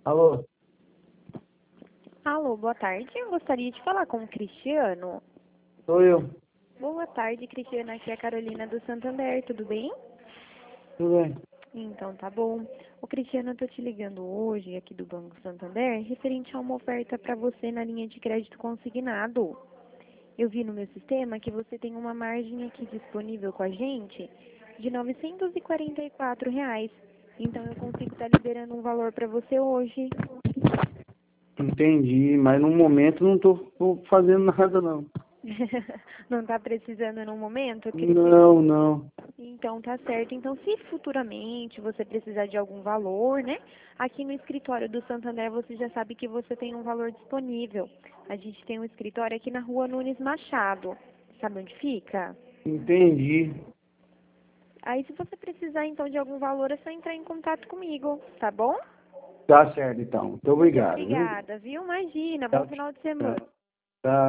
Alô? Alô, boa tarde. Eu gostaria de falar com o Cristiano. Sou eu. Boa tarde, Cristiano. Aqui é a Carolina do Santander, tudo bem? Tudo bem? Então, tá bom. O Cristiano, eu tô te ligando hoje aqui do Banco Santander, referente a uma oferta para você na linha de crédito consignado. Eu vi no meu sistema que você tem uma margem aqui disponível com a gente de R$ 944. Então, eu consigo estar liberando um valor para você hoje. Entendi, mas no momento não tô fazendo nada, não. Não está precisando no momento, Cristiano? Não, não. Então tá certo. Então, se futuramente você precisar de algum valor, né? Aqui no escritório do Santander você já sabe que você tem um valor disponível. A gente tem um escritório aqui na Rua Nunes Machado. Sabe onde fica? Entendi. Aí, se você precisar então de algum valor, é só entrar em contato comigo, tá bom? Tá certo, então. Muito Muito obrigado, viu? obrigada, viu? Imagina. Bom Tchau, final de tchau. semana.